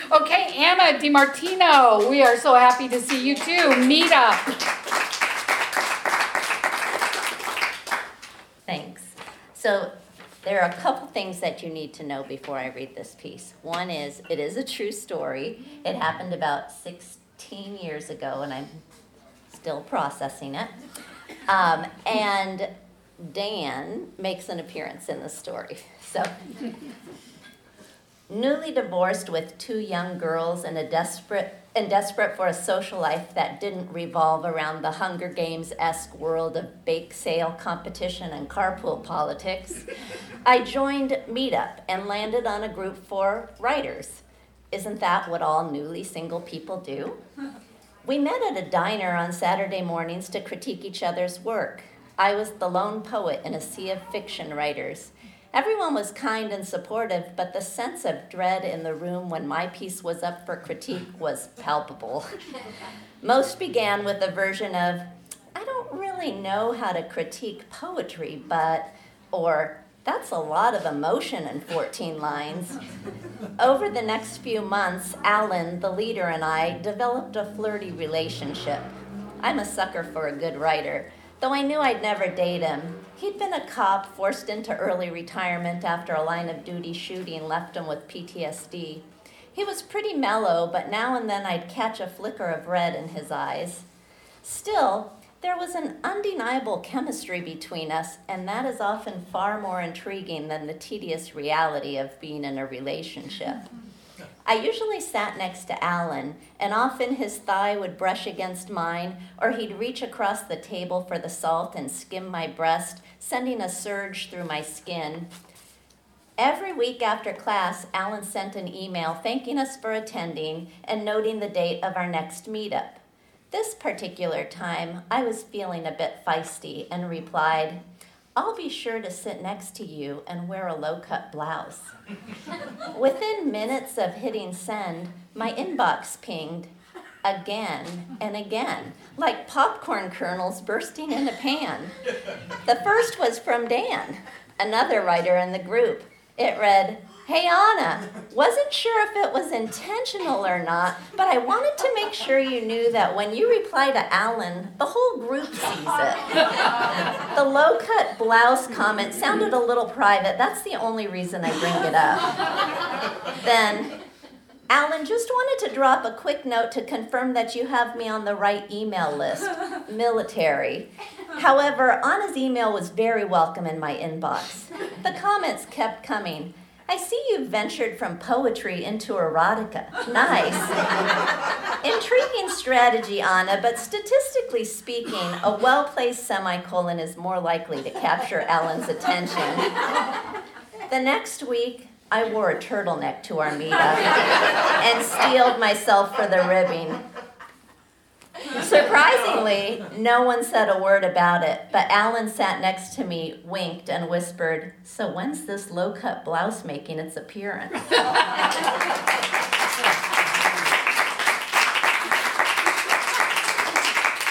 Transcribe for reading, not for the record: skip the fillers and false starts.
Okay, Anna DiMartino, we are so happy to see you too. Meet up. Thanks. So there are a couple things that you need to know before I read this piece. One is, it is a true story. It happened about 16 years ago, and I'm still processing it. And Dan makes an appearance in the story. So, newly divorced with 2 young girls and desperate for a social life that didn't revolve around the Hunger Games-esque world of bake sale competition and carpool politics, I joined Meetup and landed on a group for writers. Isn't that what all newly single people do? We met at a diner on Saturday mornings to critique each other's work. I was the lone poet in a sea of fiction writers. Everyone was kind and supportive, but the sense of dread in the room when my piece was up for critique was palpable. Most began with a version of, I don't really know how to critique poetry, or that's a lot of emotion in 14 lines. Over the next few months, Alan, the leader, and I developed a flirty relationship. I'm a sucker for a good writer, though I knew I'd never date him. He'd been a cop forced into early retirement after a line of duty shooting left him with PTSD. He was pretty mellow, but now and then I'd catch a flicker of red in his eyes. Still, there was an undeniable chemistry between us, and that is often far more intriguing than the tedious reality of being in a relationship. I usually sat next to Alan, and often his thigh would brush against mine, or he'd reach across the table for the salt and skim my breast, sending a surge through my skin. Every week after class, Alan sent an email thanking us for attending and noting the date of our next meetup. This particular time, I was feeling a bit feisty and replied, I'll be sure to sit next to you and wear a low-cut blouse. Within minutes of hitting send, my inbox pinged again and again, like popcorn kernels bursting in a pan. The first was from Dan, another writer in the group. It read, Hey Anna, wasn't sure if it was intentional or not, but I wanted to make sure you knew that when you reply to Alan, the whole group sees it. The low-cut blouse comment sounded a little private. That's the only reason I bring it up. Then, Alan, just wanted to drop a quick note to confirm that you have me on the right email list, military. However, Anna's email was very welcome in my inbox. The comments kept coming. I see you ventured from poetry into erotica. Nice. Intriguing strategy, Anna, but statistically speaking, a well-placed semicolon is more likely to capture Alan's attention. The next week, I wore a turtleneck to our meetup and steeled myself for the ribbing. Surprisingly, no one said a word about it, but Alan sat next to me, winked, and whispered, So when's this low-cut blouse making its appearance?